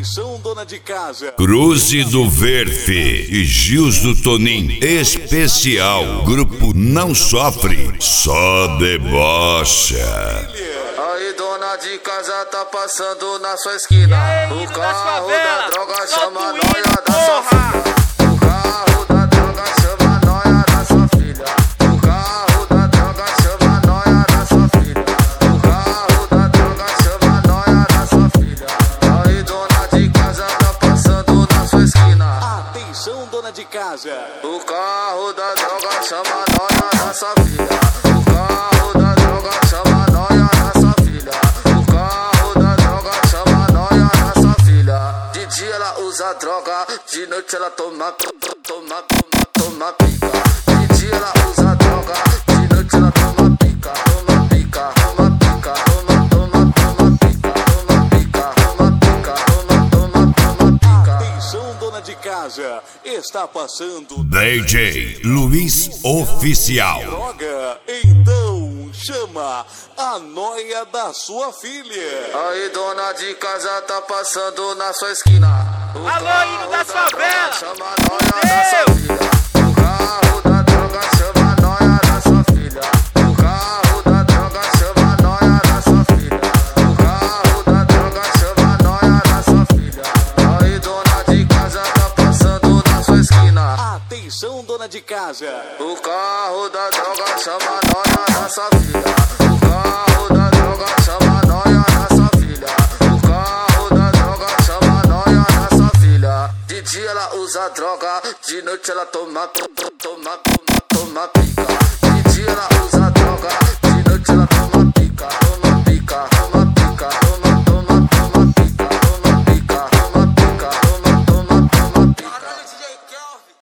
Atenção, dona de casa. Cruze do Verfe e Gils do Tonim. Especial. Grupo Não Sofre, só debocha. Aí, dona de casa tá passando na sua esquina. Aí, O carro da droga chama a noia da sua porra. filha. O carro da droga chama a noia da sua filha. O carro da droga chama a noia da sua filha. O carro da droga chama a noia da sua filha. Aí, dona de casa tá passando na sua esquina. Atenção, dona de casa. O carro da droga chama a noia da sua filha. O carro da droga chama a noia da sua filha. O carro da droga chama a noia da sua filha. De dia ela usa droga, de noite ela toma pica. De dia ela usa droga, de noite ela toma pica. Toma pica, toma pica, toma pica, toma pica, toma pica, toma pica. Atenção, dona de casa. Está passando DJ Luiz Oficial. droga. Então chama a noia da sua filha. Aí, dona de casa tá passando na sua esquina. O Alô, carro hino da favela. chama a noia da sua filha. O carro da droga chama a noia da sua filha. O carro da droga chama a noia da sua filha. O carro da droga chama a noia da sua filha. Aí, dona de casa tá passando na sua esquina. Atenção, dona de casa. O carro da droga chama a noia da sua filha. O carro da droga chama a noia da sua filha. O carro da droga chama a noia da sua filha. De dia ela usa droga, de noite ela toma pica. De dia ela usa droga,